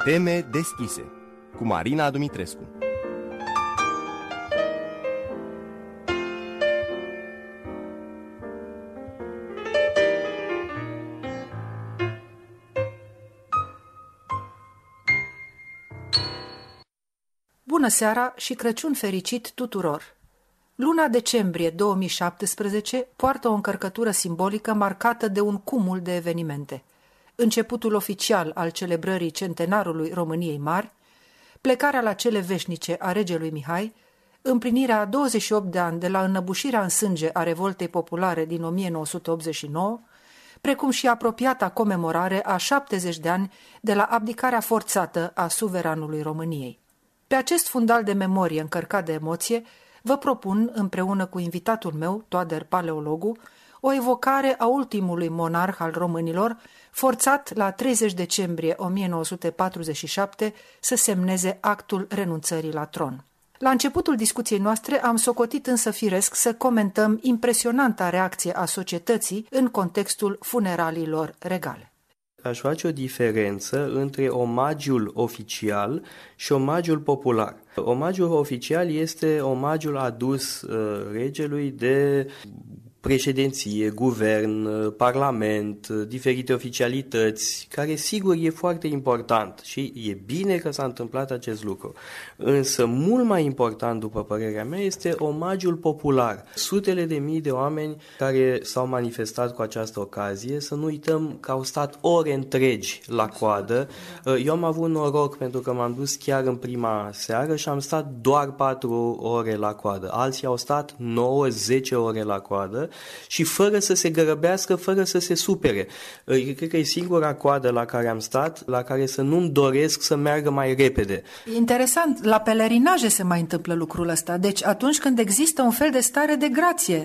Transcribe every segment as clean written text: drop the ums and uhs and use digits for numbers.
Teme deschise cu Marina Dumitrescu. Bună seara și Crăciun fericit tuturor! Luna decembrie 2017 poartă o încărcătură simbolică marcată de un cumul de evenimente. Începutul oficial al celebrării centenarului României Mari, plecarea la cele veșnice a regelui Mihai, împlinirea a 28 de ani de la înăbușirea în sânge a revoltei populare din 1989, precum și apropiata comemorare a 70 de ani de la abdicarea forțată a suveranului României. Pe acest fundal de memorie încărcat de emoție, vă propun, împreună cu invitatul meu, Toader Paleologu, o evocare a ultimului monarh al românilor, forțat la 30 decembrie 1947 să semneze actul renunțării la tron. La începutul discuției noastre am socotit însă firesc să comentăm impresionanta reacție a societății în contextul funeraliilor regale. Aș face o diferență între omagiul oficial și omagiul popular. Omagiul oficial este omagiul adus regelui de președinție, guvern, parlament, diferite oficialități, care sigur e foarte important și e bine că s-a întâmplat acest lucru. Însă mult mai important, după părerea mea, este omagiul popular. Sutele de mii de oameni care s-au manifestat cu această ocazie, să nu uităm că au stat ore întregi la coadă. Eu am avut noroc pentru că m-am dus chiar în prima seară și am stat doar 4 ore la coadă. Alții au stat 9-10 ore la coadă și fără să se grăbească, fără să se supere. Eu cred că e singura coadă la care am stat, la care să nu-mi doresc să meargă mai repede. Interesant, la pelerinaje se mai întâmplă lucrul ăsta, deci atunci când există un fel de stare de grație.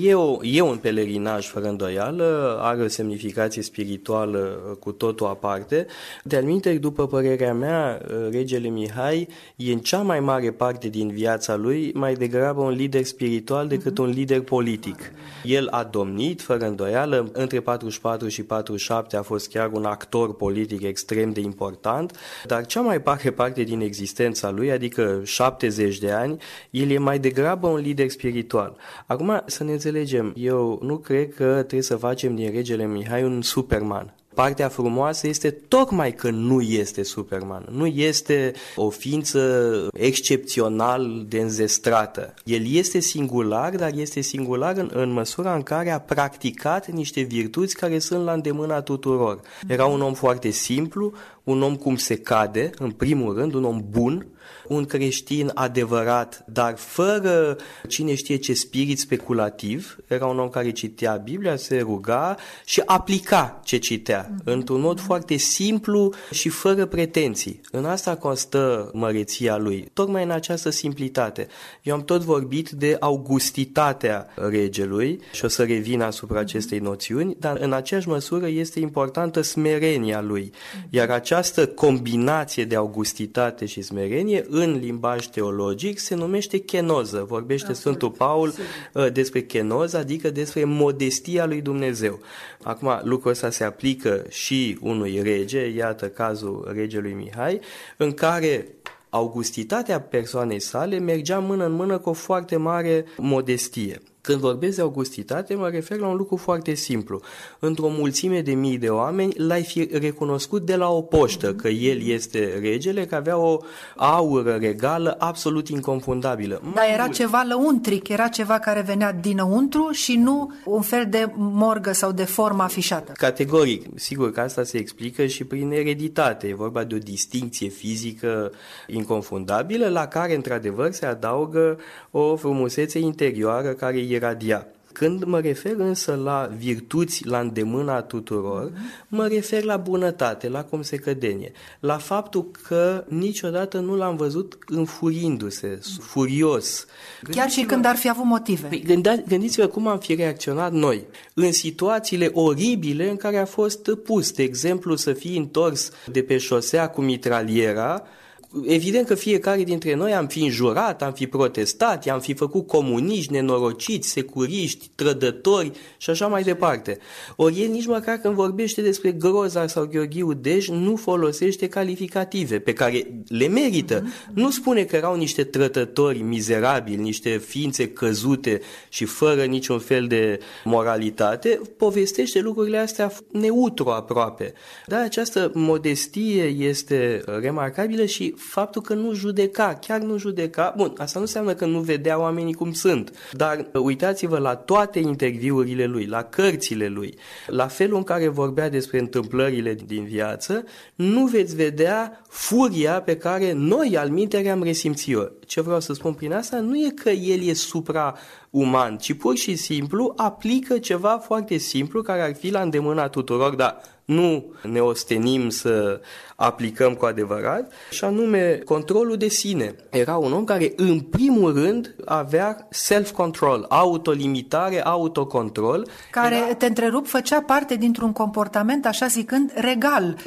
E un pelerinaj fără îndoială, are o semnificație spirituală cu totul aparte. De altminteri, după părerea mea, regele Mihai e în cea mai mare parte din viața lui mai degrabă un lider spiritual decât un lider politic. El a domnit, fără îndoială, între 44 și 47 a fost chiar un actor politic extrem de important, dar cea mai mare parte din existența lui, adică 70 de ani, el e mai degrabă un lider spiritual. Acum, să ne înțelegem, eu nu cred că trebuie să facem din regele Mihai un Superman. Partea frumoasă este tocmai că nu este Superman, nu este o ființă excepțional de înzestrată. El este singular, dar este singular în măsura în care a practicat niște virtuți care sunt la îndemâna tuturor. Era un om foarte simplu, un om cum se cade, în primul rând, un om bun, un creștin adevărat, dar fără cine știe ce spirit speculativ. Era un om care citea Biblia, se ruga și aplica ce citea, într-un mod foarte simplu și fără pretenții. În asta constă măreția lui, tocmai în această simplitate. Eu am tot vorbit de augustitatea regelui și o să revin asupra acestei noțiuni, dar în aceeași măsură este importantă smerenia lui. Iar această combinație de augustitate și smerenie în limbaj teologic se numește chenoză. Vorbește Sfântul Paul despre chenoză, adică despre modestia lui Dumnezeu. Acum, lucrul ăsta se aplică și unui rege, iată cazul regelui Mihai, în care augustitatea persoanei sale mergea mână în mână cu o foarte mare modestie. Când vorbesc de augustitate, mă refer la un lucru foarte simplu. Într-o mulțime de mii de oameni, l-ai fi recunoscut de la o poștă că el este regele, că avea o aură regală absolut inconfundabilă. Dar era ceva lăuntric, era ceva care venea dinăuntru și nu un fel de morgă sau de formă afișată. Categoric, sigur că asta se explică și prin ereditate. E vorba de o distincție fizică inconfundabilă, la care, într-adevăr, se adaugă o frumusețe interioară care iradia. Când mă refer însă la virtuți la îndemâna tuturor, mă refer la bunătate, la cum se cădenie, la faptul că niciodată nu l-am văzut înfurindu-se, furios. Chiar și când ar fi avut motive. Gândiți-vă cum am fi reacționat noi în situațiile oribile în care a fost pus. De exemplu, să fii întors de pe șosea cu mitraliera, Evident că fiecare dintre noi am fi înjurat, am fi protestat, i-am fi făcut comuniști, nenorociți, securiști, trădători și așa mai departe. Ori el nici măcar când vorbește despre Groza sau Gheorghiu Dej nu folosește calificative pe care le merită. Nu spune că erau niște trădători mizerabili, niște ființe căzute și fără niciun fel de moralitate, povestește lucrurile astea neutru aproape. Dar această modestie este remarcabilă și faptul că nu judeca, chiar nu judeca. Bun, asta nu înseamnă că nu vedea oamenii cum sunt, dar uitați-vă la toate interviurile lui, la cărțile lui, la felul în care vorbea despre întâmplările din viață, nu veți vedea furia pe care noi, alminteri, am resimțit-o. Ce vreau să spun prin asta nu e că el e suprauman, ci pur și simplu aplică ceva foarte simplu care ar fi la îndemâna tuturor, dar nu ne ostenim să aplicăm cu adevărat, și anume controlul de sine. Era un om care în primul rând avea self-control, autolimitare, autocontrol. Care, te întrerup, făcea parte dintr-un comportament, așa zicând, regal,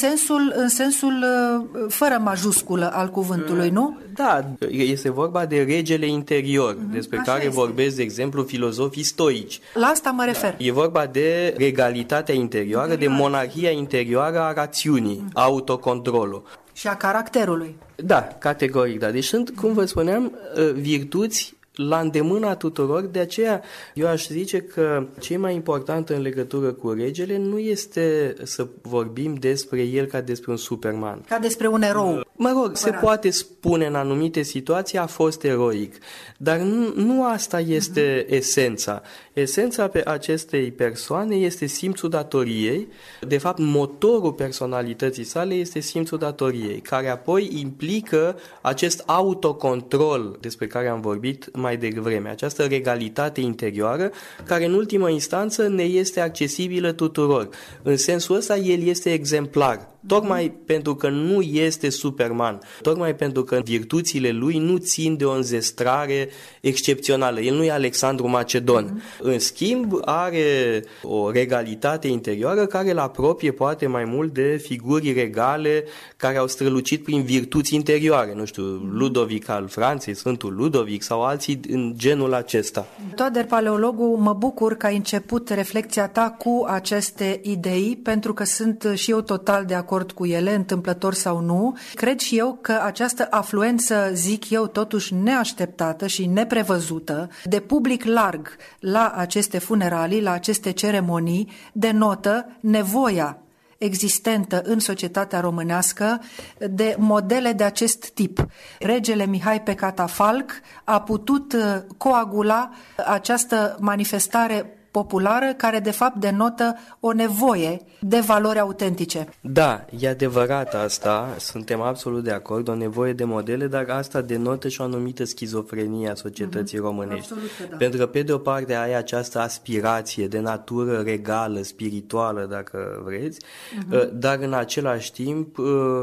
în sensul fără majusculă al cuvântului, nu? Da, este vorba de regele interior, despre așa care este. vorbesc, de exemplu, filozofii stoici. La asta mă refer. E vorba de regalitatea interioară, de monarhia interioară a rațiunii, autocontrolul. Și a caracterului. Da, categoric, da. Deci sunt, cum vă spuneam, virtuți la îndemâna tuturor, de aceea eu aș zice că ce e mai important în legătură cu regele nu este să vorbim despre el ca despre un Superman. Ca despre un erou. Mă rog, se poate spune în anumite situații a fost eroic, dar nu asta este esența. Esența pe acestei persoane este simțul datoriei. De fapt, motorul personalității sale este simțul datoriei, care apoi implică acest autocontrol despre care am vorbit mai devreme, această regalitate interioară, care în ultimă instanță ne este accesibilă tuturor. În sensul ăsta, el este exemplar. Tocmai pentru că nu este Superman, tocmai pentru că virtuțile lui nu țin de o înzestrare excepțională. El nu e Alexandru Macedon. În schimb, are o regalitate interioară care îl apropie poate mai mult de figuri regale care au strălucit prin virtuți interioare. Nu știu, Ludovic al Franței, Sfântul Ludovic sau alții în genul acesta. Toader Paleologu, mă bucur că ai început reflecția ta cu aceste idei, pentru că sunt și eu total de acord cu ele, întâmplător sau nu. Cred și eu că această afluență, zic eu, totuși neașteptată și neprevăzută, de public larg la aceste funeralii, la aceste ceremonii, denotă nevoia existentă în societatea românească de modele de acest tip. Regele Mihai pe catafalc a putut coagula această manifestare populară care de fapt denotă o nevoie de valori autentice. Da, e adevărat asta, suntem absolut de acord, o nevoie de modele, dar asta denotă și o anumită schizofrenie a societății românești. Da. Pentru că pe de o parte ai această aspirație de natură regală, spirituală, dacă vreți, dar în același timp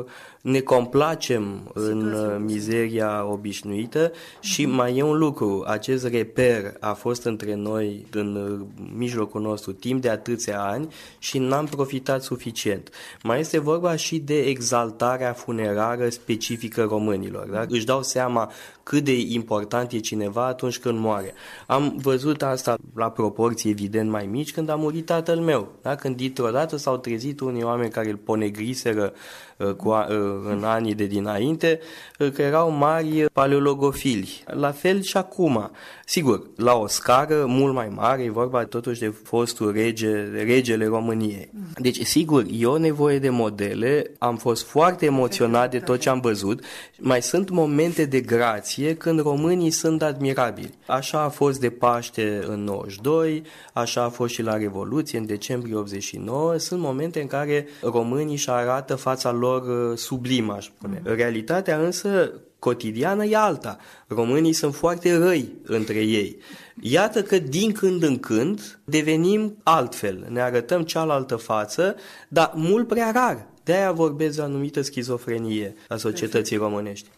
ne complacem în mizeria obișnuită și mai e un lucru, acest reper a fost între noi în mijlocul nostru timp de atâția ani și n-am profitat suficient. Mai este vorba și de exaltarea funerară specifică românilor. Da? Își dau seama cât de important e cineva atunci când moare. Am văzut asta la proporții evident mai mici când a murit tatăl meu. Da? Când dintr-o dată s-au trezit unii oameni care îl ponegriseră în anii de dinainte, că erau mari paleologofili. La fel și acum. Sigur, la o scară mult mai mare, e vorba totuși de fostul regele României. Deci, sigur, e o nevoie de modele, am fost foarte emoționat de tot ce am văzut. Mai sunt momente de grație când românii sunt admirabili. Așa a fost de Paște în 92, așa a fost și la Revoluție în decembrie 89. Sunt momente în care românii își arată fața lor sublimă, aș spune. Realitatea însă cotidiană e alta. Românii sunt foarte răi între ei. Iată că din când în când devenim altfel, ne arătăm cealaltă față, dar mult prea rar. De-aia vorbesc de o anumită schizofrenie a societății românești.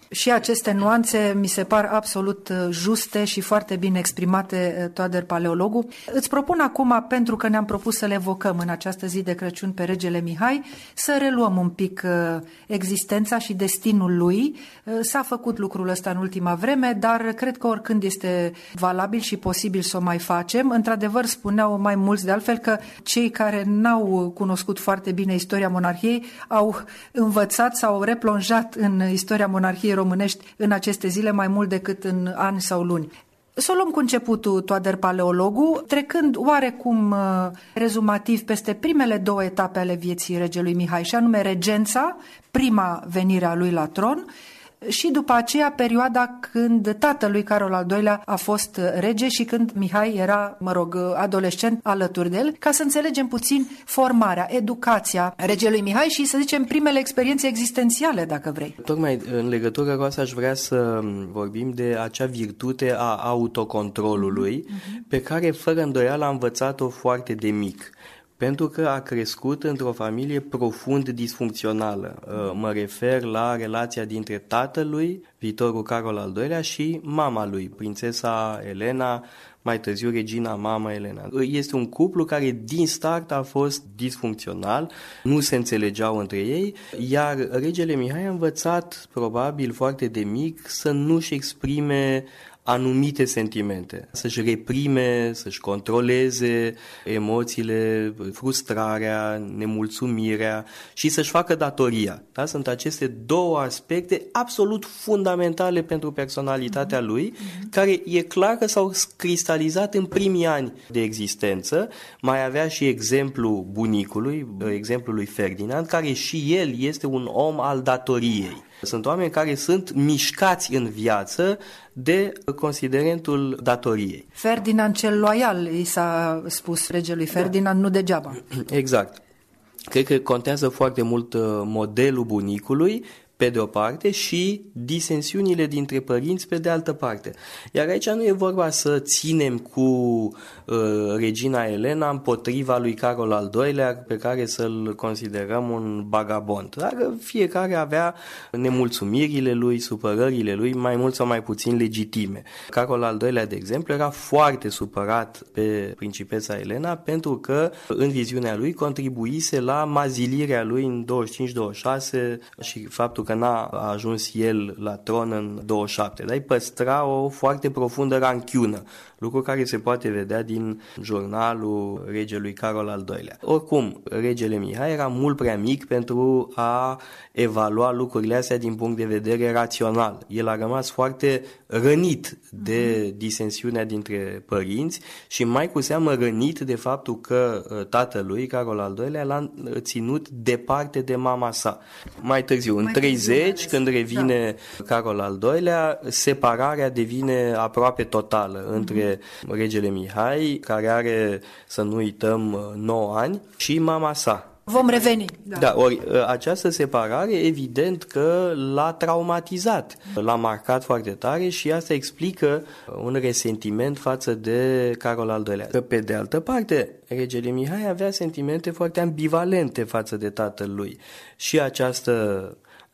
Și aceste nuanțe mi se par absolut juste și foarte bine exprimate, Toader Paleologu. Îți propun acum, pentru că ne-am propus să le evocăm în această zi de Crăciun pe regele Mihai, să reluăm un pic existența și destinul lui. S-a făcut lucrul ăsta în ultima vreme, dar cred că oricând este valabil și posibil să o mai facem. Într-adevăr, spuneau mai mulți de altfel că cei care n-au cunoscut foarte bine istoria monarhiei au învățat sau au replonjat în istoria monarhiei românești în aceste zile mai mult decât în ani sau luni. Să o luăm cu începutul, Toader Paleologu, trecând oarecum rezumativ peste primele 2 etape ale vieții regelui Mihai, și anume regența, prima venire a lui la tron, și după aceea perioada când tatălui Carol al II-lea a fost rege și când Mihai era, adolescent alături de el, ca să înțelegem puțin formarea, educația regelui Mihai și, să zicem, primele experiențe existențiale, dacă vrei. Tocmai în legătură cu asta aș vrea să vorbim de acea virtute a autocontrolului pe care, fără îndoială, a învățat-o foarte de mic. Pentru că a crescut într-o familie profund disfuncțională. Mă refer la relația dintre tatălui, viitorul Carol al II-lea, și mama lui, prințesa Elena, mai târziu regina mama Elena. Este un cuplu care din start a fost disfuncțional, nu se înțelegeau între ei, iar regele Mihai a învățat, probabil foarte de mic, să nu-și exprime anumite sentimente, să-și reprime, să-și controleze emoțiile, frustrarea, nemulțumirea și să-și facă datoria. Da? Sunt aceste 2 aspecte absolut fundamentale pentru personalitatea lui, care e clar că s-au cristalizat în primii ani de existență. Mai avea și exemplul bunicului, exemplul lui Ferdinand, care și el este un om al datoriei. Sunt oameni care sunt mișcați în viață de considerentul datoriei. Ferdinand cel loial, i s-a spus regelui Ferdinand, nu degeaba. Exact. Cred că contează foarte mult modelul bunicului, pe de o parte, și disensiunile dintre părinți pe de altă parte. Iar aici nu e vorba să ținem cu regina Elena împotriva lui Carol al II-lea, pe care să-l considerăm un bagabond. Dar fiecare avea nemulțumirile lui, supărările lui, mai mult sau mai puțin legitime. Carol al II-lea, de exemplu, era foarte supărat pe principeța Elena pentru că, în viziunea lui, contribuise la mazilirea lui în 25-26 și faptul că n-a ajuns el la tron în 27, dar îi păstra o foarte profundă ranchiună, lucru care se poate vedea din jurnalul regelui Carol al II-lea. Oricum, regele Mihai era mult prea mic pentru a evalua lucrurile astea din punct de vedere rațional. El a rămas foarte rănit de disensiunea dintre părinți și mai cu seamă rănit de faptul că tatălui, Carol al II-lea, l-a ținut departe de mama sa. Mai târziu, în 30, când revine Carol al II-lea, separarea devine aproape totală între regele Mihai, care are, să nu uităm, 9 ani, și mama sa. Vom reveni. Da, ori această separare evident că l-a traumatizat, l-a marcat foarte tare și asta explică un resentiment față de Carol al II-lea. Că pe de altă parte, regele Mihai avea sentimente foarte ambivalente față de tatăl lui și această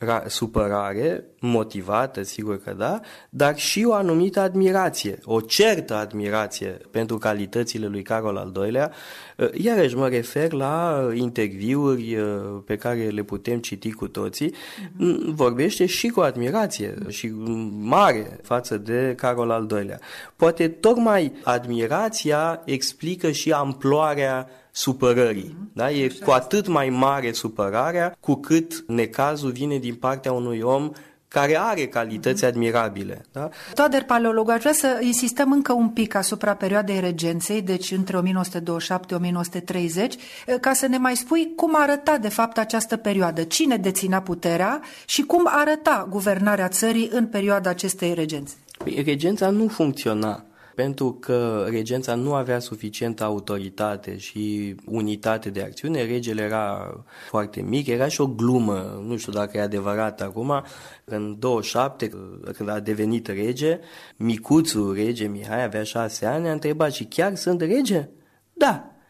supărare, motivată, sigur că da, dar și o anumită admirație, o certă admirație pentru calitățile lui Carol al II-lea. Iarăși mă refer la interviuri pe care le putem citi cu toții, vorbește și cu admirație și mare față de Carol al II-lea. Poate tocmai admirația explică și amploarea supărării. Da? E cu atât mai mare supărarea cu cât necazul vine din partea unui om care are calități admirabile. Da? Toader Paleologu, aș vrea să insistăm încă un pic asupra perioadei regenței, deci între 1927-1930, ca să ne mai spui cum arăta de fapt această perioadă, cine deținea puterea și cum arăta guvernarea țării în perioada acestei regențe. Regența nu funcționa, pentru că regența nu avea suficientă autoritate și unitate de acțiune. Regele era foarte mic, era și o glumă, nu știu dacă e adevărat acum, în 27, când a devenit rege, micuțul rege Mihai avea 6 ani, a întrebat: și chiar sunt rege? Da.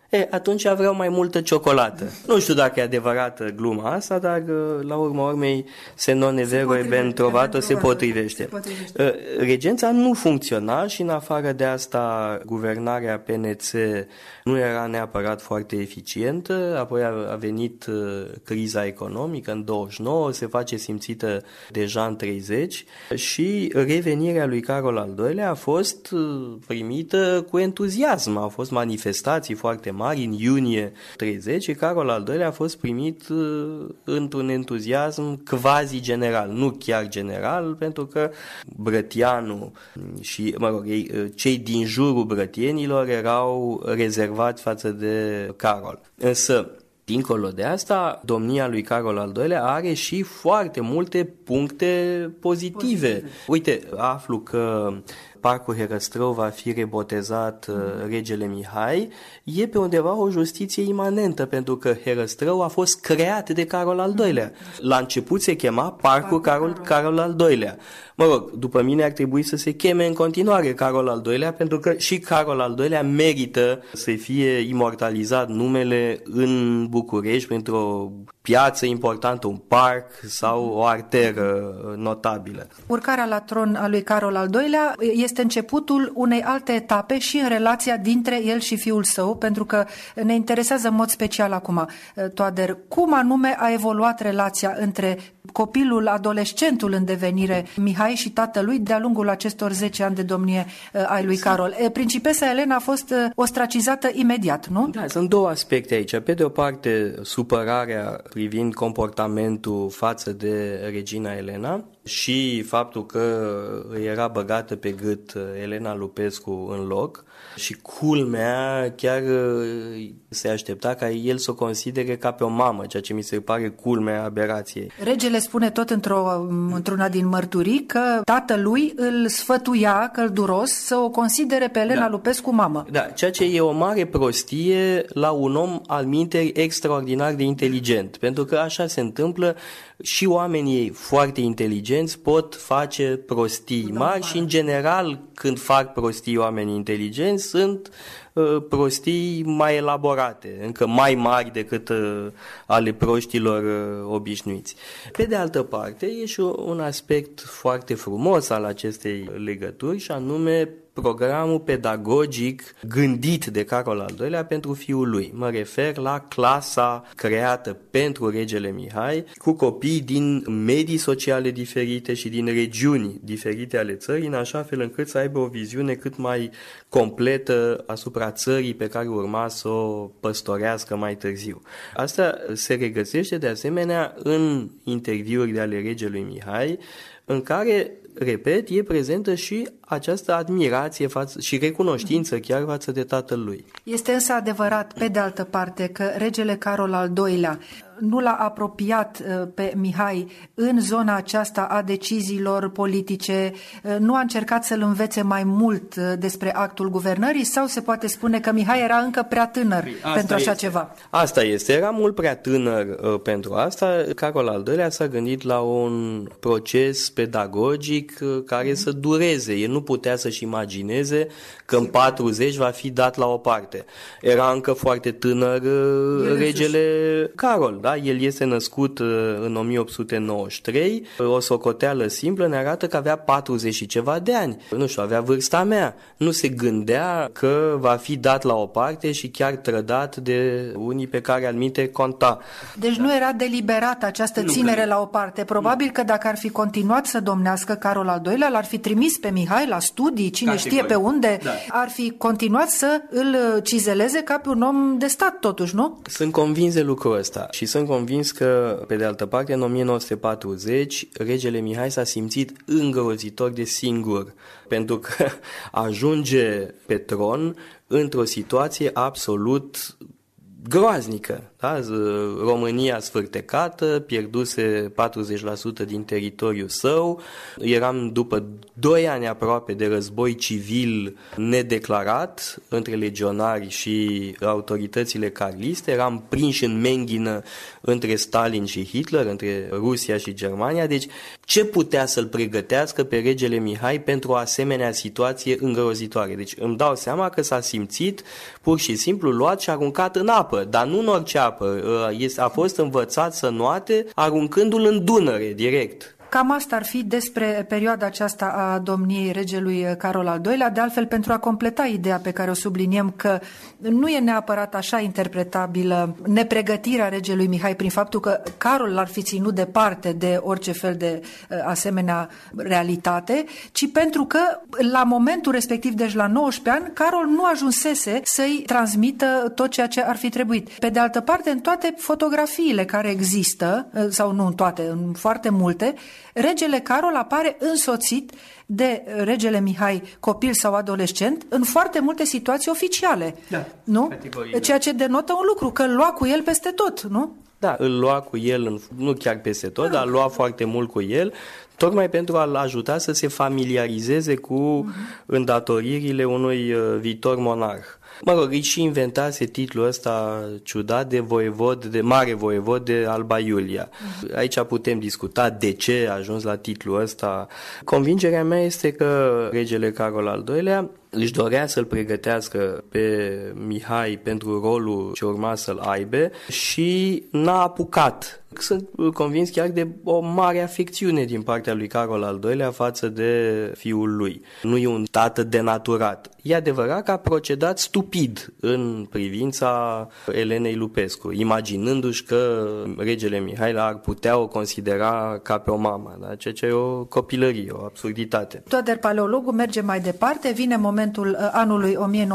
Atunci vreau mai multă ciocolată. Nu știu dacă e adevărată gluma asta, dar la urma urmei se non è vero e ben trovato se potrivește. Regența nu funcționa și în afară de asta guvernarea PNC nu era neapărat foarte eficientă, apoi a venit criza economică în 29, se face simțită deja în 30 și revenirea lui Carol al II-lea a fost primită cu entuziasm, au fost manifestații foarte mari în iunie 30 și Carol al II-lea a fost primit într-un entuziasm quasi general, nu chiar general, pentru că Brătianu și, cei din jurul brătienilor erau rezervați față de Carol. Însă, dincolo de asta, domnia lui Carol al II-lea are și foarte multe puncte pozitive. Uite, aflu că Parcul Herăstrău va fi rebotezat Regele Mihai, e pe undeva o justiție imanentă, pentru că Herăstrău a fost creat de Carol al II-lea. La început se chema Parcul Carol al II-lea. După mine ar trebui să se cheme în continuare Carol al II-lea, pentru că și Carol al II-lea merită să fie imortalizat numele în București, printr-o piață importantă, un parc sau o arteră notabilă. Urcarea la tron a lui Carol al II-lea este începutul unei alte etape și în relația dintre el și fiul său, pentru că ne interesează în mod special acum, Toader, cum anume a evoluat relația între copilul, adolescentul în devenire, Mihai și tatălui, de-a lungul acestor 10 ani de domnie ai lui Carol. Principesa Elena a fost ostracizată imediat, nu? Da, sunt două aspecte aici. Pe de o parte, supărarea privind comportamentul față de regina Elena și faptul că era băgată pe gât Elena Lupescu în loc și culmea chiar se aștepta ca el să o considere ca pe o mamă, ceea ce mi se pare culmea aberației. Regele spune tot într-una din mărturii că tatălui îl sfătuia călduros să o considere pe Elena Lupescu mamă. Da, ceea ce e o mare prostie la un om al minteri extraordinar de inteligent, pentru că așa se întâmplă și oamenii foarte inteligenți pot face prostii mari și în general când fac prostii oamenii inteligenți sunt prostii mai elaborate, încă mai mari decât ale proștilor obișnuiți. Pe de altă parte, e și un aspect foarte frumos al acestei legături și anume programul pedagogic gândit de Carol al II-lea pentru fiul lui. Mă refer la clasa creată pentru regele Mihai, cu copii din medii sociale diferite și din regiuni diferite ale țării, în așa fel încât să aibă o viziune cât mai completă asupra țării pe care urma să o păstorească mai târziu. Asta se regăsește de asemenea în interviuri ale regelui Mihai, în care, repet, e prezentă și această admirație și recunoștință chiar față de tatăl lui. Este însă adevărat, pe de altă parte, că regele Carol al II-lea nu l-a apropiat pe Mihai în zona aceasta a deciziilor politice, nu a încercat să-l învețe mai mult despre actul guvernării sau se poate spune că Mihai era încă prea tânăr pentru așa ceva? Asta este, era mult prea tânăr pentru asta. Carol al II-lea s-a gândit la un proces pedagogic care să dureze. El nu putea să-și imagineze că în 40 va fi dat la o parte. Era încă foarte tânăr regele Carol. Da? El este născut în 1893, o socoteală simplă ne arată că avea 40 și ceva de ani. Nu știu, avea vârsta mea. Nu se gândea că va fi dat la o parte și chiar trădat de unii pe care alminte conta. Deci nu era deliberată această ținere la o parte. Probabil că dacă ar fi continuat să domnească Carol al II-lea, l-ar fi trimis pe Mihai la studii, cine știe pe unde, ar fi continuat să îl cizeleze ca pe un om de stat totuși, nu? Sunt convins de lucrul ăsta și sunt convins că, pe de altă parte, în 1940, regele Mihai s-a simțit îngrozitor de singur, pentru că ajunge pe tron într-o situație absolut groaznică. Da? România sfârtecată, pierduse 40% din teritoriul său, eram după 2 ani aproape de război civil nedeclarat între legionari și autoritățile carliste, eram prinși în menghină între Stalin și Hitler, între Rusia și Germania, deci ce putea să-l pregătească pe regele Mihai pentru o asemenea situație îngrozitoare? Deci îmi dau seama că s-a simțit pur și simplu luat și aruncat în apă, dar nu în orice apă, a fost învățat să nuate aruncându-l în Dunăre direct. Cam asta ar fi despre perioada aceasta a domniei regelui Carol al II-lea. De altfel, pentru a completa ideea pe care o subliniem că nu e neapărat așa interpretabilă nepregătirea regelui Mihai prin faptul că Carol l-ar fi ținut departe de orice fel de asemenea realitate, ci pentru că la momentul respectiv, deci la 19 ani, Carol nu ajunsese să-i transmită tot ceea ce ar fi trebuit. Pe de altă parte, în toate fotografiile care există, sau nu în toate, în foarte multe, regele Carol apare însoțit de regele Mihai, copil sau adolescent, în foarte multe situații oficiale. Da, nu? Ceea ce denotă un lucru, că îl lua cu el peste tot, nu? Da, îl lua cu el, nu chiar peste tot, dar îl lua foarte mult cu el, tocmai pentru a-l ajuta să se familiarizeze cu îndatoririle unui viitor monarh. Mă rog, îi și inventase titlul ăsta ciudat de mare voievod de Alba Iulia. Aici putem discuta de ce a ajuns la titlul ăsta. Convingerea mea este că regele Carol al II-lea își dorea să-l pregătească pe Mihai pentru rolul ce urma să-l aibă și n-a apucat. Sunt convins chiar de o mare afecțiune din partea lui Carol al II-lea față de fiul lui. Nu e un tată denaturat. E adevărat că a procedat stupid în privința Elenei Lupescu, imaginându-și că regele Mihai ar putea o considera ca pe o mamă, da? Ceea ce e o copilărie, o absurditate. Toader Paleologul merge mai departe, vine momentul anului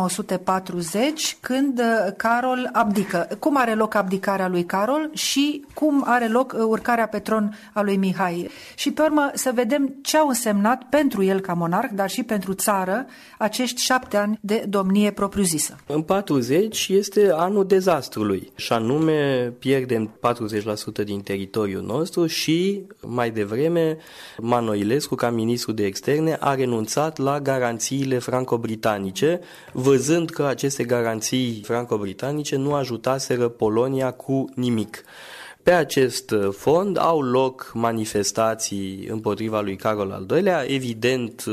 1940, când Carol abdică. Cum are loc abdicarea lui Carol și cum are loc urcarea pe tron a lui Mihai. Și pe urmă să vedem ce au însemnat pentru el ca monarh, dar și pentru țară, acești 7 ani de domnie propriu-zisă. În 40 este anul dezastrului și anume pierdem 40% din teritoriul nostru și mai devreme Manoilescu, ca ministru de externe, a renunțat la garanțiile franco-britanice, văzând că aceste garanții franco-britanice nu ajutaseră Polonia cu nimic. Pe acest fond au loc manifestații împotriva lui Carol al II-lea, evident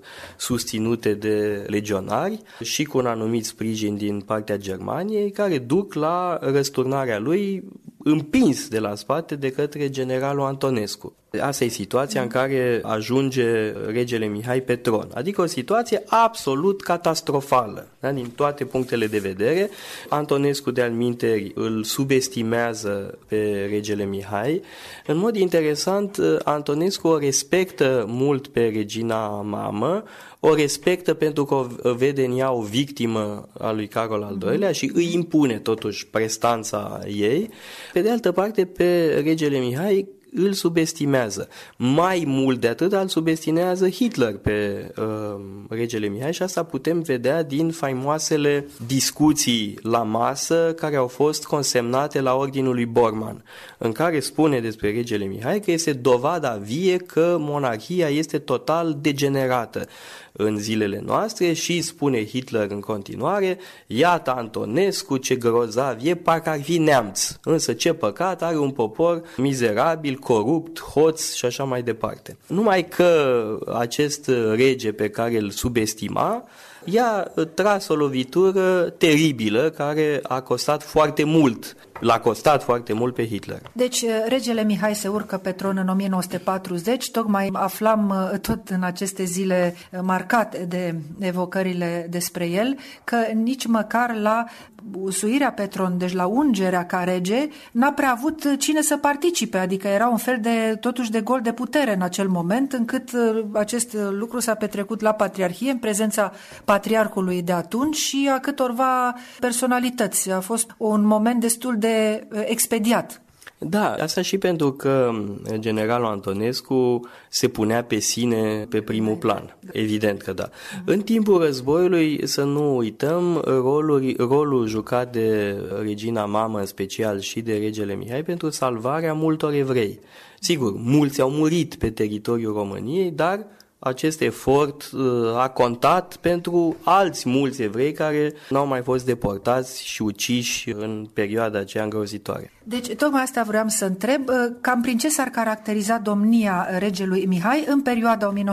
susținute de legionari și cu un anumit sprijin din partea Germaniei, care duc la răsturnarea lui, împins de la spate de către generalul Antonescu. Asta e situația în care ajunge regele Mihai pe tron, adică o situație absolut catastrofală, da? Din toate punctele de vedere. Antonescu de alminteri îl subestimează pe regele Mihai. În mod interesant, Antonescu o respectă mult pe regina mamă, o respectă pentru că o vede în ea o victimă a lui Carol al II-lea și îi impune totuși prestanța ei. Pe de altă parte, pe regele Mihai îl subestimează. Mai mult de atât, îl subestimează Hitler pe regele Mihai și asta putem vedea din faimoasele discuții la masă care au fost consemnate la ordinul lui Bormann, în care spune despre regele Mihai că este dovada vie că monarhia este total degenerată în zilele noastre și spune Hitler în continuare: iată Antonescu ce grozav e, parcă ar fi neamț, însă ce păcat, are un popor mizerabil, corupt, hoț și așa mai departe. Numai că acest rege pe care îl subestima i-a tras o lovitură teribilă care a costat foarte mult. L-a costat foarte mult pe Hitler. Deci, regele Mihai se urcă pe tron în 1940. Tocmai aflam tot în aceste zile marcate de evocările despre el că nici măcar la suirea pe tron, deci la ungerea ca rege, n-a prea avut cine să participe, adică era un fel de, totuși, de gol de putere în acel moment, încât acest lucru s-a petrecut la Patriarhie, în prezența patriarhului de atunci și a câtorva personalități. A fost un moment destul de expediat. Da, asta și pentru că generalul Antonescu se punea pe sine pe primul plan. Evident că da. În timpul războiului, să nu uităm, rolul jucat de regina mamă în special și de regele Mihai pentru salvarea multor evrei. Sigur, mulți au murit pe teritoriul României, dar acest efort a contat pentru alți mulți evrei care n-au mai fost deportați și uciși în perioada aceea îngrozitoare. Deci, tocmai asta vreau să întreb, cam prin ce s-ar caracteriza domnia regelui Mihai în perioada 1940-44,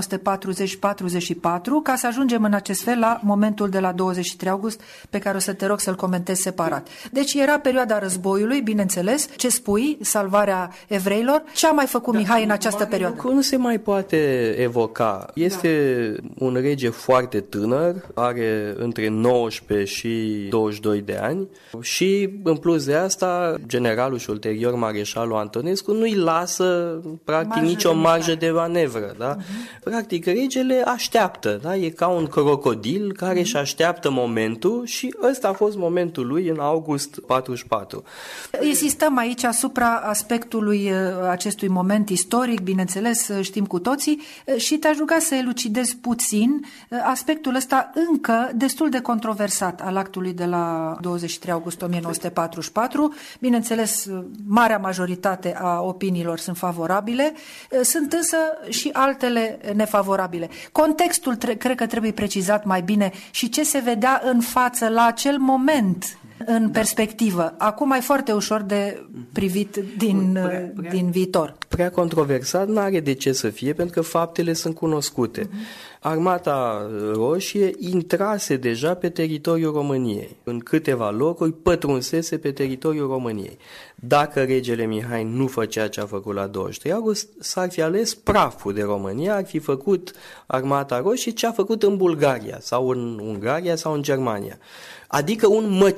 ca să ajungem în acest fel la momentul de la 23 august, pe care o să te rog să-l comentezi separat. Deci era perioada războiului, bineînțeles, ce spui, salvarea evreilor. Ce a mai făcut Mihai în această perioadă? Nu se mai poate evoca. Este un rege foarte tânăr, are între 19 și 22 de ani și, în plus de asta, generalul și ulterior mareșalul Antonescu nu-i lasă practic nicio marjă de manevră. Da? Practic, regele așteaptă, da? E ca un crocodil care își așteaptă momentul și ăsta a fost momentul lui în august 44. Insistăm aici asupra aspectului acestui moment istoric, bineînțeles, știm cu toții, și te-aș ruga să elucidezi puțin aspectul ăsta încă destul de controversat al actului de la 23 august 1944. Bineînțeles, marea majoritate a opiniilor sunt favorabile, sunt însă și altele nefavorabile. Contextul cred că trebuie precizat mai bine și ce se vedea în față la acel moment în perspectivă. Acum e foarte ușor de privit din viitor. Prea controversat n-are de ce să fie, pentru că faptele sunt cunoscute. Armata Roșie intrase deja pe teritoriul României. În câteva locuri pătrunsese pe teritoriul României. Dacă regele Mihai nu făcea ce a făcut la 23 august, s-ar fi ales praful de România, ar fi făcut Armata Roșie ce a făcut în Bulgaria sau în Ungaria sau în Germania. Adică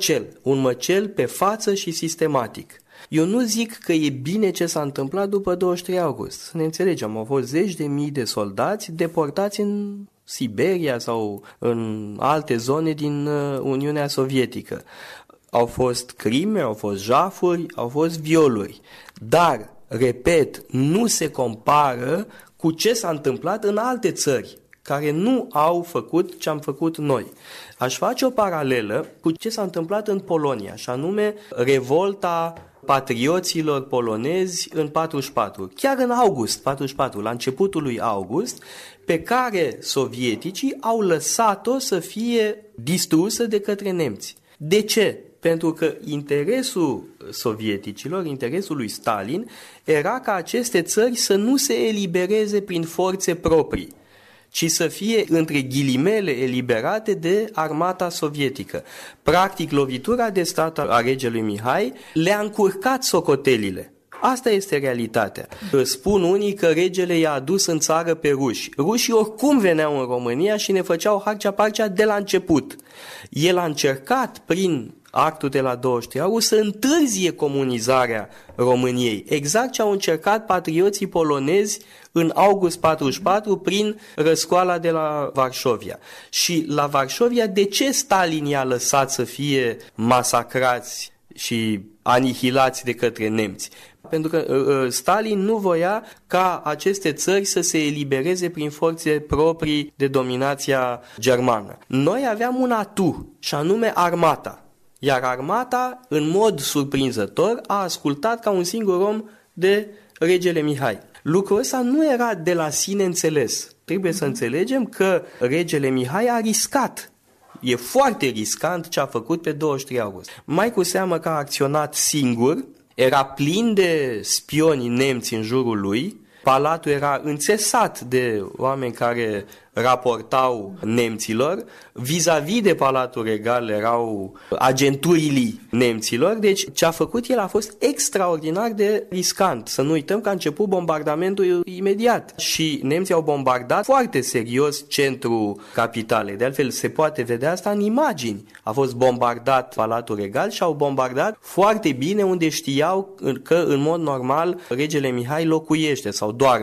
un măcel pe față și sistematic. Eu nu zic că e bine ce s-a întâmplat după 23 august. Să ne înțelegem, au fost 10.000 de soldați deportați în Siberia sau în alte zone din Uniunea Sovietică. Au fost crime, au fost jafuri, au fost violuri. Dar, repet, nu se compară cu ce s-a întâmplat în alte țări care nu au făcut ce am făcut noi. Aș face o paralelă cu ce s-a întâmplat în Polonia, și anume revolta patrioților polonezi în 44, chiar în august 44, la începutul lui august, pe care sovieticii au lăsat-o să fie distrusă de către nemți. De ce? Pentru că interesul sovieticilor, interesul lui Stalin, era ca aceste țări să nu se elibereze prin forțe proprii, ci să fie, între ghilimele, eliberate de armata sovietică. Practic, lovitura de stat a regelui Mihai le-a încurcat socotelile. Asta este realitatea. Spun unii că regele i-a adus în țară pe ruși. Rușii oricum veneau în România și ne făceau harcea-parcea de la început. El a încercat, prin actul de la 23 august, să întârzie comunizarea României. Exact ce au încercat patrioții polonezi în august 44 prin răscoala de la Varșovia. Și la Varșovia, de ce Stalin i-a lăsat să fie masacrați și anihilați de către nemți? Pentru că Stalin nu voia ca aceste țări să se elibereze prin forțe proprii de dominația germană. Noi aveam un atu, și anume armata. Iar armata, în mod surprinzător, a ascultat ca un singur om de regele Mihai. Lucrul ăsta nu era de la sine înțeles. Trebuie să înțelegem că regele Mihai a riscat. E foarte riscant ce a făcut pe 23 august. Mai cu seamă că a acționat singur, era plin de spioni nemți în jurul lui, palatul era înțesat de oameni care raportau nemților, vis-a-vis de Palatul Regal erau agenturile nemților, deci ce a făcut el a fost extraordinar de riscant. Să nu uităm că a început bombardamentul imediat și nemții au bombardat foarte serios centrul capitalei. De altfel se poate vedea asta în imagini. A fost bombardat Palatul Regal și au bombardat foarte bine unde știau că în mod normal regele Mihai locuiește sau doarme.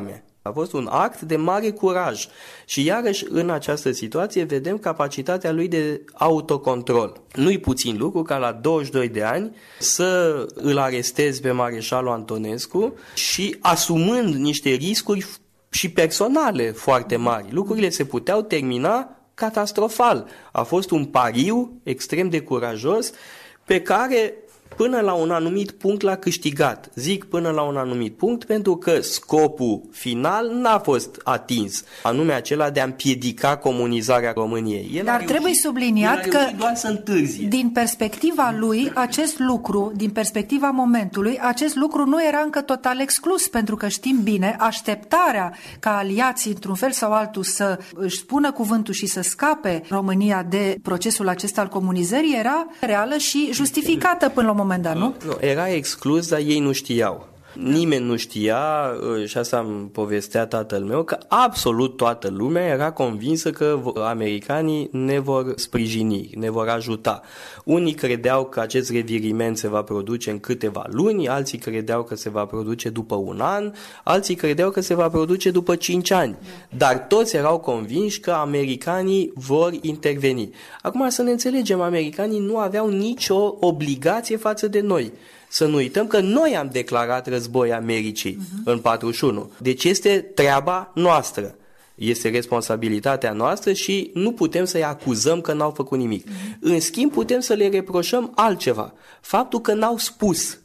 A fost un act de mare curaj și iarăși în această situație vedem capacitatea lui de autocontrol. Nu-i puțin lucru ca la 22 de ani să îl arestezi pe mareșalul Antonescu și asumând niște riscuri și personale foarte mari. Lucrurile se puteau termina catastrofal. A fost un pariu extrem de curajos pe care până la un anumit punct l-a câștigat. Zic până la un anumit punct pentru că scopul final n-a fost atins, anume acela de a împiedica comunizarea României. Dar trebuie subliniat că doar să întârzie. Din perspectiva lui, acest lucru, din perspectiva momentului, acest lucru nu era încă total exclus, pentru că știm bine, așteptarea ca aliații într-un fel sau altul să își spună cuvântul și să scape România de procesul acesta al comunizării era reală și justificată până la un moment dat, nu? Nu, era exclus, dar ei nu știau. Nimeni nu știa, și asta îmi povestea tatăl meu, că absolut toată lumea era convinsă că americanii ne vor sprijini, ne vor ajuta. Unii credeau că acest reviriment se va produce în câteva luni, alții credeau că se va produce după un an, alții credeau că se va produce după 5 ani. Dar toți erau convinși că americanii vor interveni. Acum să ne înțelegem, americanii nu aveau nicio obligație față de noi. Să nu uităm că noi am declarat război Americii în 41. Deci este treaba noastră. Este responsabilitatea noastră și nu putem să-i acuzăm că n-au făcut nimic. În schimb, putem să le reproșăm altceva. Faptul că n-au spus.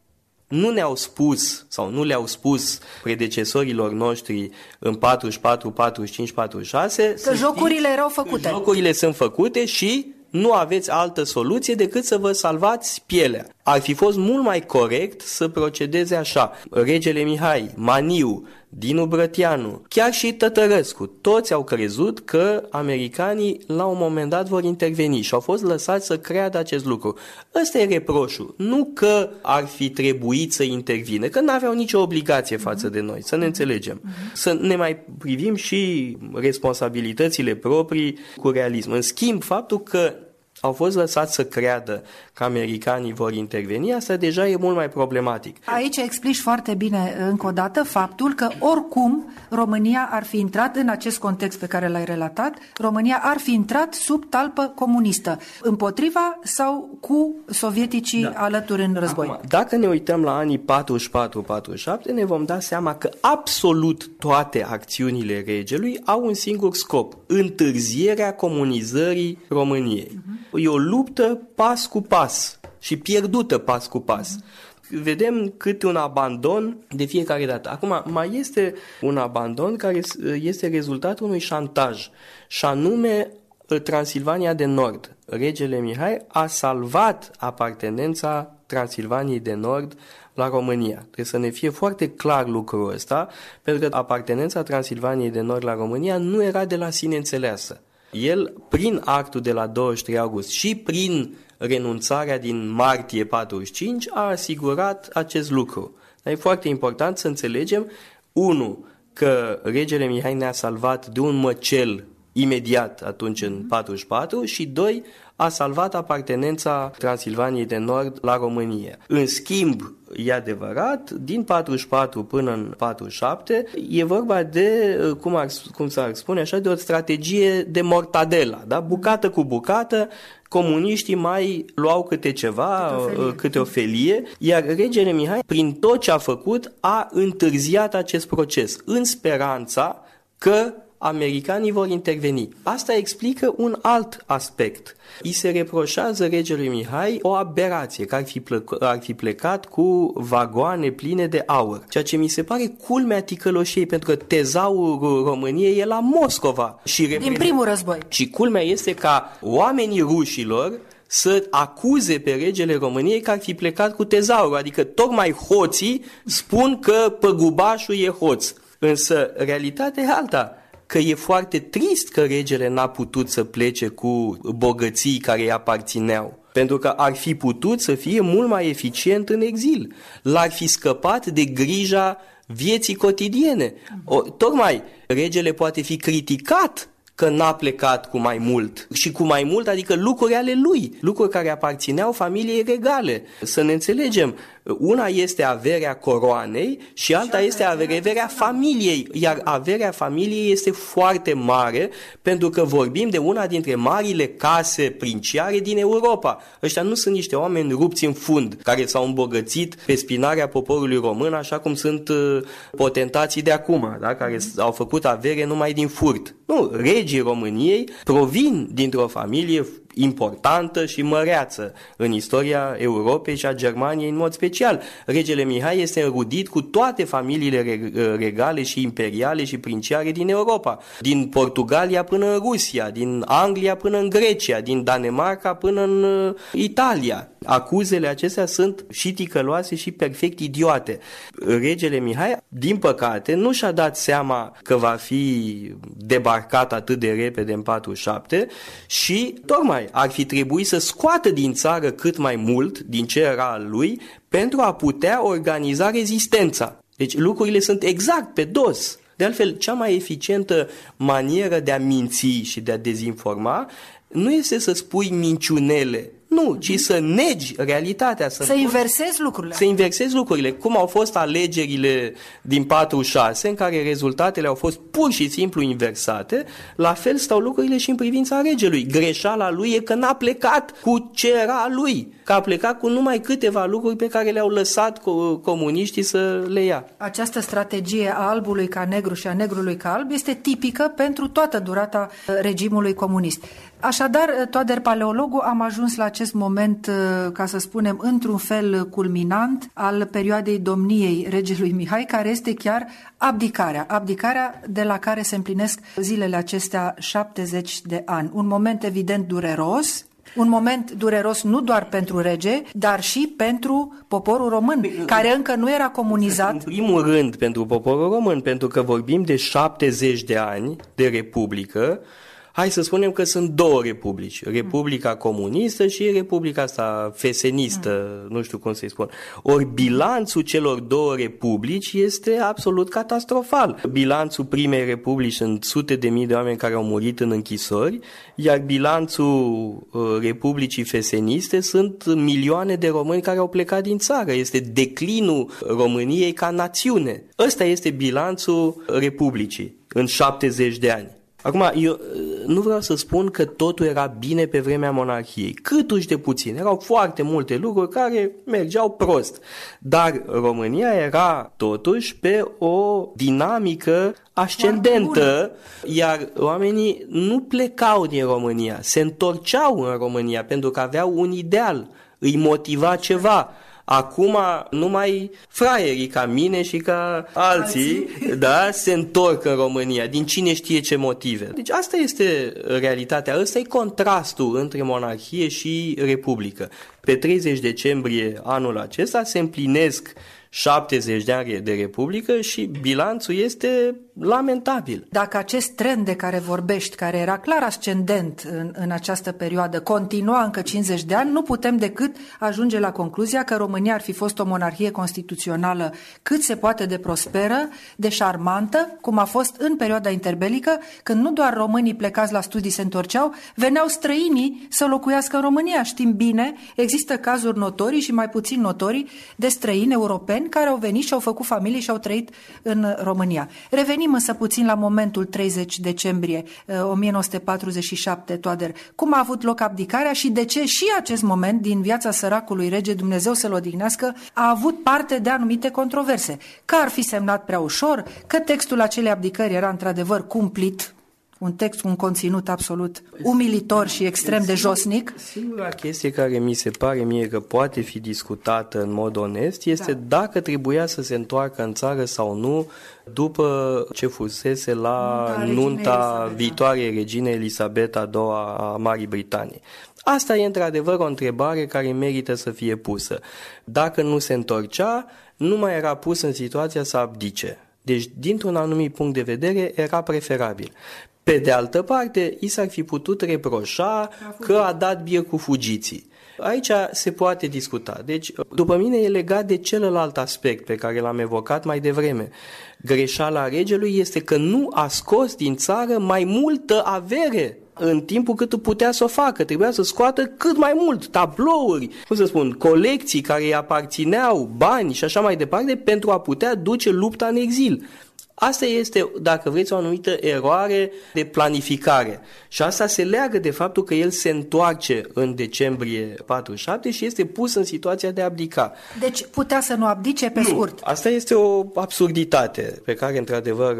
Nu ne-au spus sau nu le-au spus predecesorilor noștri în 44, 45, 46 că jocurile erau făcute. Jocurile sunt făcute și nu aveți altă soluție decât să vă salvați pielea. Ar fi fost mult mai corect să procedeze așa. Regele Mihai, Maniu, Dinu Brătianu, chiar și Tătărăscu, toți au crezut că americanii la un moment dat vor interveni și au fost lăsați să creadă acest lucru. Ăsta e reproșul. Nu că ar fi trebuit să intervină, că n-aveau nicio obligație față de noi, să ne înțelegem. Să ne mai privim și responsabilitățile proprii cu realism. În schimb, faptul că au fost lăsați să creadă că americanii vor interveni, asta deja e mult mai problematic. Aici explici foarte bine încă o dată faptul că oricum România ar fi intrat în acest context pe care l-ai relatat, România ar fi intrat sub talpă comunistă, împotriva sau cu sovieticii alături în război. Acum, dacă ne uităm la anii 44-47, ne vom da seama că absolut toate acțiunile regelui au un singur scop: întârzierea comunizării României. E o luptă pas cu pas și pierdută pas cu pas. Vedem câte un abandon de fiecare dată. Acum, mai este un abandon care este rezultatul unui șantaj, și anume Transilvania de Nord. Regele Mihai a salvat apartenența Transilvaniei de Nord la România. Trebuie să ne fie foarte clar lucrul ăsta, pentru că apartenența Transilvaniei de Nord la România nu era de la sine înțeleasă. El, prin actul de la 23 august și prin renunțarea din martie 45, a asigurat acest lucru. Dar e foarte important să înțelegem, 1, că regele Mihai ne-a salvat de un măcel imediat atunci în 44 și 2, a salvat apartenența Transilvaniei de Nord la România. În schimb, e adevărat, din 44 până în 47 e vorba de, cum s-ar spune așa, de o strategie de mortadela, da? Bucată cu bucată, comuniștii mai luau câte ceva, câte o felie, iar regele Mihai, prin tot ce a făcut, a întârziat acest proces, în speranța că americanii vor interveni. Asta explică un alt aspect. I se reproșează regelui Mihai o aberație, că ar fi plecat cu vagoane pline de aur, ceea ce mi se pare culmea ticăloșiei, pentru că tezaurul României e la Moscova. Din primul război. Și culmea este ca oamenii rușilor să acuze pe regele României că ar fi plecat cu tezaurul, adică tocmai hoții spun că păgubașul e hoț. Însă realitatea e alta, că e foarte trist că regele n-a putut să plece cu bogății care îi aparțineau, pentru că ar fi putut să fie mult mai eficient în exil. L-ar fi scăpat de grija vieții cotidiene. Tocmai regele poate fi criticat că n-a plecat cu mai mult. Și cu mai mult, adică lucruri ale lui, lucruri care aparțineau familiei regale. Să ne înțelegem, una este averea coroanei și alta este averea familiei, iar averea familiei este foarte mare pentru că vorbim de una dintre marile case princiare din Europa. Ăștia nu sunt niște oameni rupți în fund, care s-au îmbogățit pe spinarea poporului român, așa cum sunt potentații de acum, da? Care au făcut avere numai din furt. Nu, regii României provin dintr-o familie importantă și măreață în istoria Europei și a Germaniei în mod special. Regele Mihai este înrudit cu toate familiile regale și imperiale și princiare din Europa, din Portugalia până în Rusia, din Anglia până în Grecia, din Danemarca până în Italia. Acuzele acestea sunt și ticăloase și perfect idiote. Regele Mihai, din păcate, nu și-a dat seama că va fi debarcat atât de repede în 47 și, tocmai, ar fi trebuit să scoată din țară cât mai mult din ce era al lui pentru a putea organiza rezistența. Deci lucrurile sunt exact pe dos. De altfel, cea mai eficientă manieră de a minți și de a dezinforma nu este să spui minciunele, nu, ci să negi realitatea. Să inversezi lucrurile. Să inversezi lucrurile. Cum au fost alegerile din 46, în care rezultatele au fost pur și simplu inversate, la fel stau lucrurile și în privința regelui. Greșeala lui e că n-a plecat cu ce era a lui, că a plecat cu numai câteva lucruri pe care le-au lăsat comuniștii să le ia. Această strategie a albului ca negru și a negrului ca alb este tipică pentru toată durata regimului comunist. Așadar, Toader Paleologu, am ajuns la acest moment, ca să spunem, într-un fel culminant al perioadei domniei regelui Mihai, care este chiar abdicarea de la care se împlinesc zilele acestea 70 de ani. Un moment evident dureros, un moment dureros nu doar pentru rege, dar și pentru poporul român, care încă nu era comunizat. În primul rând pentru poporul român, pentru că vorbim de 70 de ani de republică. Hai să spunem că sunt două republici, Republica comunistă și Republica asta fesenistă, nu știu cum să-i spun. Ori bilanțul celor două republici este absolut catastrofal. Bilanțul primei republici sunt sute de mii de oameni care au murit în închisori, iar bilanțul Republicii feseniste sunt milioane de români care au plecat din țară. Este declinul României ca națiune. Ăsta este bilanțul republicii în 70 de ani. Acum, eu nu vreau să spun că totul era bine pe vremea monarhiei. Câtuși de puțin. Erau foarte multe lucruri care mergeau prost. Dar România era totuși pe o dinamică ascendentă, iar oamenii nu plecau din România, se întorceau în România pentru că aveau un ideal, îi motiva ceva. Acum numai fraierii ca mine și ca alții, da, se întorc în România, din cine știe ce motive. Deci asta este realitatea, ăsta e contrastul între monarhie și republică. Pe 30 decembrie anul acesta se împlinesc 70 de ani de republică și bilanțul este lamentabil. Dacă acest trend de care vorbești, care era clar ascendent în această perioadă, continua încă 50 de ani, nu putem decât ajunge la concluzia că România ar fi fost o monarhie constituțională cât se poate de prosperă, de șarmantă, cum a fost în perioada interbelică, când nu doar românii plecați la studii se întorceau, veneau străinii să locuiască în România. Știm bine, există cazuri notorii și mai puțin notorii de străini europeni care au venit și au făcut familii și au trăit în România. Revenim însă puțin la momentul 30 decembrie 1947, Toader. Cum a avut loc abdicarea și de ce și acest moment din viața săracului rege, Dumnezeu să-l odihnească, a avut parte de anumite controverse? Că ar fi semnat prea ușor, că textul acelei abdicări era într-adevăr cumplit, un text cu un conținut absolut umilitor și extrem de josnic. Singura chestie care mi se pare mie că poate fi discutată în mod onest este dacă trebuia să se întoarcă în țară sau nu după ce fusese la nunta viitoarei regine Elisabeta II a Marii Britanii. Asta e într-adevăr o întrebare care merită să fie pusă. Dacă nu se întorcea, nu mai era pus în situația să abdice. Deci, dintr-un anumit punct de vedere, era preferabil. Pe de altă parte, i s-ar fi putut reproșa că a dat bier cu fugiții. Aici se poate discuta. Deci, după mine, e legat de celălalt aspect pe care l-am evocat mai devreme. Greșeala regelui este că nu a scos din țară mai multă avere în timpul cât putea să o facă. Trebuia să scoată cât mai mult tablouri, colecții care îi aparțineau, bani și așa mai departe, pentru a putea duce lupta în exil. Asta este, dacă vreți, o anumită eroare de planificare. Și asta se leagă de faptul că el se întoarce în decembrie 47 și este pus în situația de a abdica. Deci putea să nu abdice pe scurt. Asta este o absurditate pe care, într-adevăr,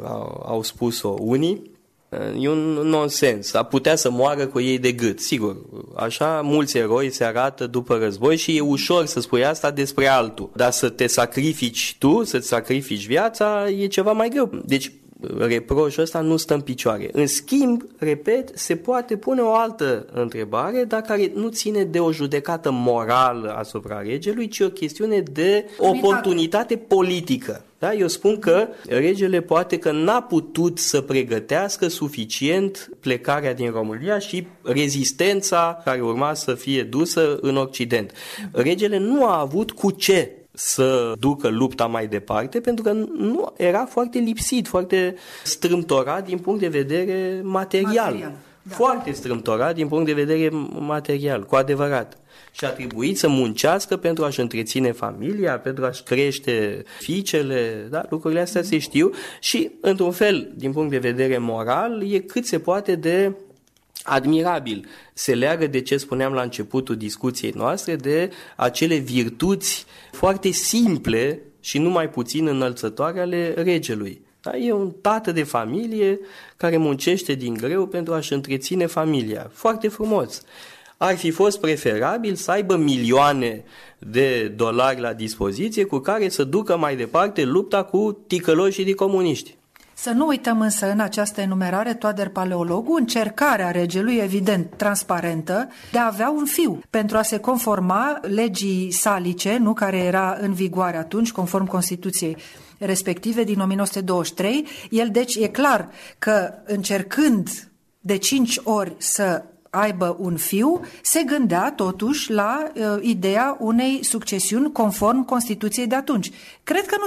au spus-o unii. E un nonsens. A putea să moară cu ei de gât, sigur. Așa mulți eroi se arată după război și e ușor să spui asta despre altul. Dar să te sacrifici tu, să-ți sacrifici viața, e ceva mai greu. Deci reproșul ăsta nu stă în picioare. În schimb, repet, se poate pune o altă întrebare, dar care nu ține de o judecată morală asupra regelui, ci o chestiune de oportunitate politică. Da? Eu spun că regele poate că n-a putut să pregătească suficient plecarea din România și rezistența care urma să fie dusă în Occident. Regele nu a avut cu ce să ducă lupta mai departe, pentru că nu era foarte lipsit, foarte strâmtorat din punct de vedere material. Da. Foarte strâmtorat din punct de vedere material, cu adevărat. Și a trebuit să muncească pentru a-și întreține familia, pentru a-și crește fiicele, da? Lucrurile astea se știu și, într-un fel, din punct de vedere moral, e cât se poate de admirabil. Se leagă de ce spuneam la începutul discuției noastre, de acele virtuți foarte simple și nu mai puțin înălțătoare ale regelui. Da? E un tată de familie care muncește din greu pentru a-și întreține familia. Foarte frumos. Ar fi fost preferabil să aibă milioane de dolari la dispoziție cu care să ducă mai departe lupta cu ticăloșii de comuniști. Să nu uităm însă în această enumerare, Toader Paleologu, încercarea regelui, evident transparentă, de a avea un fiu pentru a se conforma legii salice, nu, care era în vigoare atunci, conform Constituției respective din 1923. El, deci, e clar că încercând de 5 ori să aibă un fiu, se gândea totuși la ideea unei succesiuni conform Constituției de atunci. Cred că nu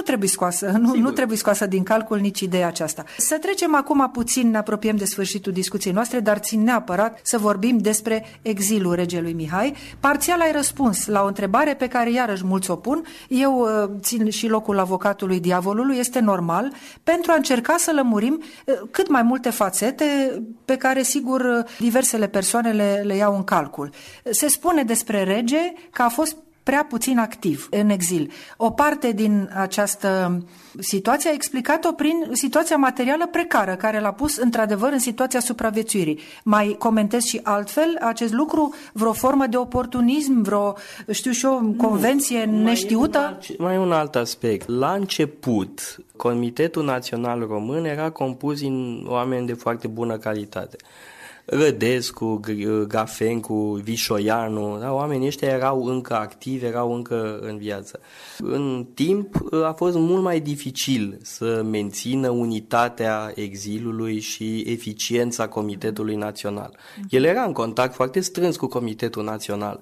trebuie scoasă din calcul nici ideea aceasta. Să trecem acum puțin, ne apropiem de sfârșitul discuției noastre, dar țin neapărat să vorbim despre exilul regelui Mihai. Parțial ai răspuns la o întrebare pe care iarăși mulți o pun. Eu țin și locul avocatului diavolului, este normal, pentru a încerca să lămurim cât mai multe fațete pe care, sigur, diversele persoane le iau în calcul. Se spune despre rege că a fost prea puțin activ în exil. O parte din această situație a explicat-o prin situația materială precară, care l-a pus într-adevăr în situația supraviețuirii. Mai comentez și altfel acest lucru, vreo formă de oportunism, vreo, convenție neștiută? Mai un alt aspect. La început, Comitetul Național Român era compus din oameni de foarte bună calitate. Rădescu, Gafencu, Vișoianu, da? Oamenii ăștia erau încă activi, erau încă în viață. În timp a fost mult mai dificil să mențină unitatea exilului și eficiența Comitetului Național. El era în contact foarte strâns cu Comitetul Național.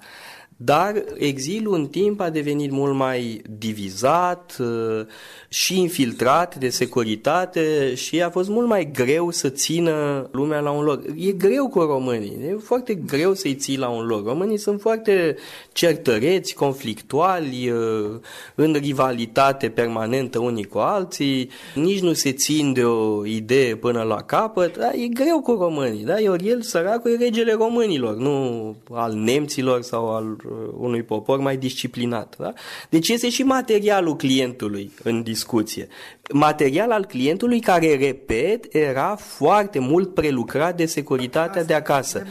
Dar exilul în timp a devenit mult mai divizat și infiltrat de securitate și a fost mult mai greu să țină lumea la un loc. E greu cu românii, e foarte greu să-i ții la un loc. Românii sunt foarte certăreți, conflictuali, în rivalitate permanentă unii cu alții, nici nu se țin de o idee până la capăt. Da? E greu cu românii, da? Ori el, săracul, e regele românilor, nu al nemților sau al unui popor mai disciplinat. Da? Deci este și materialul clientului în discuție. Material al clientului care, repet, era foarte mult prelucrat de securitatea de acasă.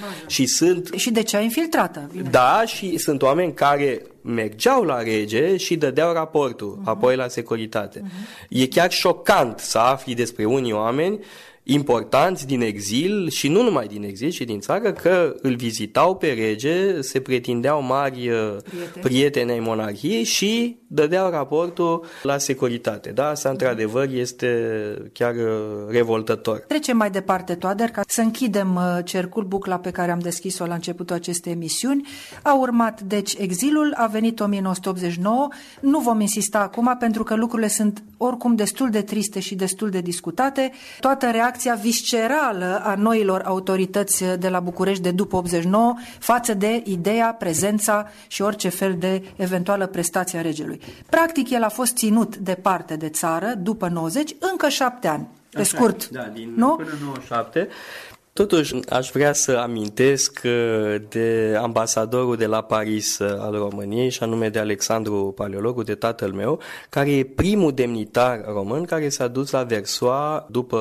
Și de cea infiltrată. Bine. Da, și sunt oameni care mergeau la rege și dădeau raportul apoi la securitate. E chiar șocant să afli despre unii oameni importanți din exil și nu numai din exil, ci din țară, că îl vizitau pe rege, se pretindeau mari prieteni ai monarhiei și dădeau raportul la securitate. Da, asta într-adevăr este chiar revoltător. Trecem mai departe, Toader, ca să închidem cercul, bucla pe care am deschis-o la începutul acestei emisiuni. A urmat, deci, exilul, a venit 1989. Nu vom insista acum, pentru că lucrurile sunt oricum destul de triste și destul de discutate. Toată reacția viscerală a noilor autorități de la București de după 89 față de ideea, prezența și orice fel de eventuală prestație a regelui. Practic, el a fost ținut departe de țară după 90 încă 7 ani. Pe scurt, nu? Până 97. Totuși, aș vrea să amintesc de ambasadorul de la Paris al României, și anume de Alexandru Paleologu, de tatăl meu, care e primul demnitar român care s-a dus la Versoix după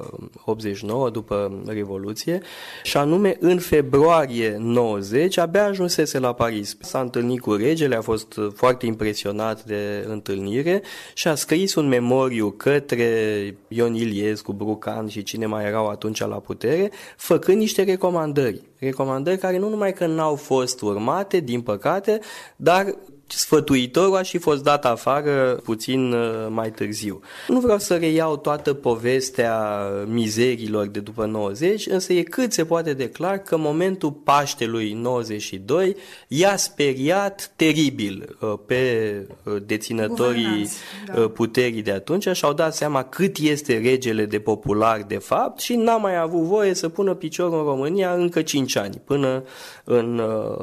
89, după Revoluție, și anume în februarie 90, abia ajunsese la Paris. S-a întâlnit cu regele, a fost foarte impresionat de întâlnire și a scris un memoriu către Ion Iliescu, Brucan și cine mai erau atunci la putere, făcând niște recomandări care nu numai că n-au fost urmate, din păcate, dar sfătuitorul a și fost dat afară puțin mai târziu. Nu vreau să reiau toată povestea mizerilor de după 90, însă e cât se poate de clar că momentul Paștelui 92 i-a speriat teribil pe deținătorii puterii de atunci și au dat seama cât este regele de popular de fapt și n-a mai avut voie să pună piciorul în România încă 5 ani, până în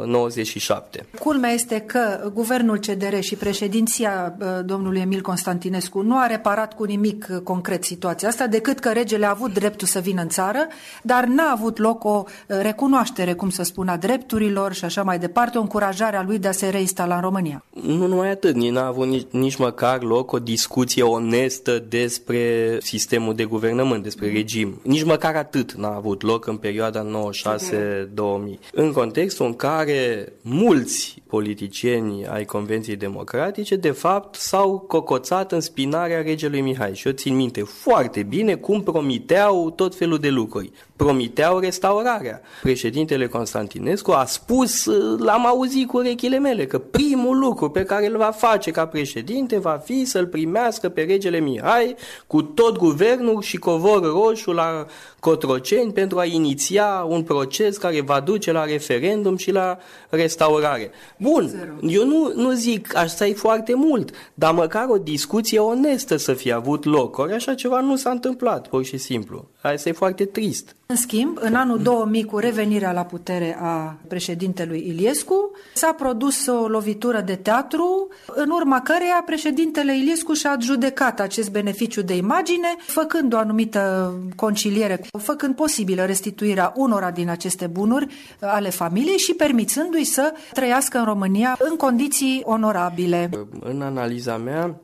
97. Culmea este că guvernul CDR și președinția domnului Emil Constantinescu nu a reparat cu nimic concret situația asta, decât că regele a avut dreptul să vină în țară, dar n-a avut loc o recunoaștere, cum să spun, a drepturilor și așa mai departe, o încurajare a lui de a se reinstala în România. Nu numai atât, n-a avut nici măcar loc o discuție onestă despre sistemul de guvernământ, despre regim. Nici măcar atât n-a avut loc în perioada 96-2000. În contextul în care mulți politicieni ai Convenției Democratice, de fapt, s-au cocoțat în spinarea regelui Mihai. Și eu țin minte foarte bine cum promiteau tot felul de lucruri. Promiteau restaurarea. Președintele Constantinescu a spus, l-am auzit cu urechile mele, că primul lucru pe care îl va face ca președinte va fi să-l primească pe regele Mihai cu tot guvernul și covor roșu la Cotroceni pentru a iniția un proces care va duce la referendum și la restaurare. Bun, eu nu zic, asta e foarte mult, dar măcar o discuție onestă să fie avut loc. Ori așa ceva nu s-a întâmplat, pur și simplu. Asta e foarte trist. În schimb, în anul 2000, cu revenirea la putere a președintelui Iliescu, s-a produs o lovitură de teatru, în urma căreia președintele Iliescu și-a adjudecat acest beneficiu de imagine, făcând o anumită conciliere, făcând posibilă restituirea unora din aceste bunuri ale familiei și permițându-i să trăiască în România în condiții onorabile. În analiza mea,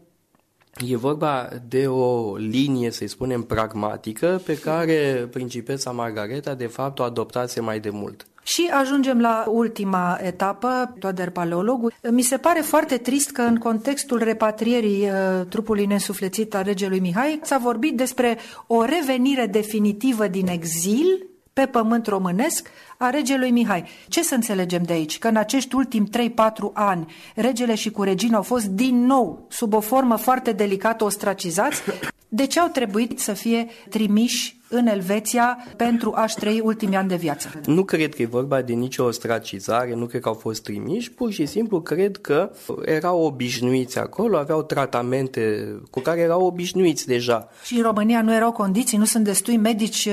e vorba de o linie, să-i spunem, pragmatică, pe care principeța Margareta, de fapt, o adoptase mai de mult. Și ajungem la ultima etapă, Toader Paleologu. Mi se pare foarte trist că în contextul repatrierii trupului neînsuflețit al regelui Mihai s-a vorbit despre o revenire definitivă din exil pe pământ românesc a regelui Mihai. Ce să înțelegem de aici? Că în acești ultimi 3-4 ani regele și cu regina au fost din nou sub o formă foarte delicată ostracizați. De ce au trebuit să fie trimiși în Elveția pentru a-și trăi ultimii ani de viață? Nu cred că e vorba de nicio ostracizare, nu cred că au fost trimiși, pur și simplu cred că erau obișnuiți acolo, aveau tratamente cu care erau obișnuiți deja. Și în România nu erau condiții, nu sunt destui medici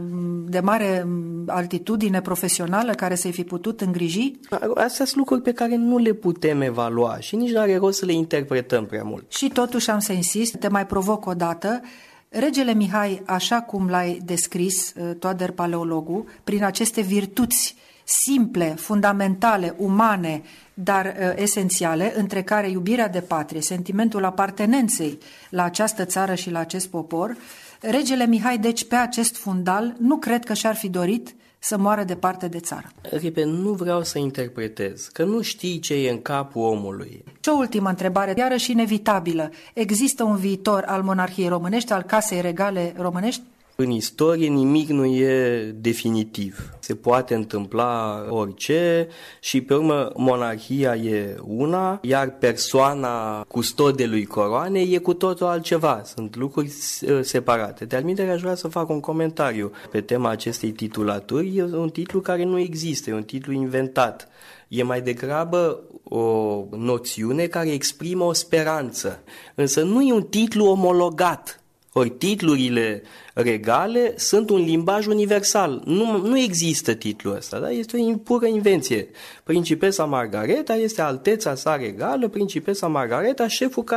de mare altitudine profesională care să-i fi putut îngriji? Astea sunt lucruri pe care nu le putem evalua și nici nu are rost să le interpretăm prea mult. Și totuși am să insist, te mai provoc o dată. Regele Mihai, așa cum l-ai descris, Toader Paleologu, prin aceste virtuți simple, fundamentale, umane, dar esențiale, între care iubirea de patrie, sentimentul apartenenței la această țară și la acest popor, regele Mihai, deci, pe acest fundal, nu cred că și-ar fi dorit să moară departe de țară. Repet, nu vreau să interpretez, că nu știi ce e în capul omului. Și o ultimă întrebare, iarăși inevitabilă. Există un viitor al monarhiei românești, al casei regale românești? În istorie nimic nu e definitiv. Se poate întâmpla orice și pe urmă monarhia e una, iar persoana custodelui coroanei e cu totul altceva. Sunt lucruri separate. De altminteri aș vrea să fac un comentariu pe tema acestei titulaturi. E un titlu care nu există, e un titlu inventat. E mai degrabă o noțiune care exprimă o speranță, însă nu e un titlu omologat. Ori titlurile regale sunt un limbaj universal. Nu există titlul ăsta, da? Este o pură invenție. Principesa Margareta este alteța sa regală, Principesa Margareta, șeful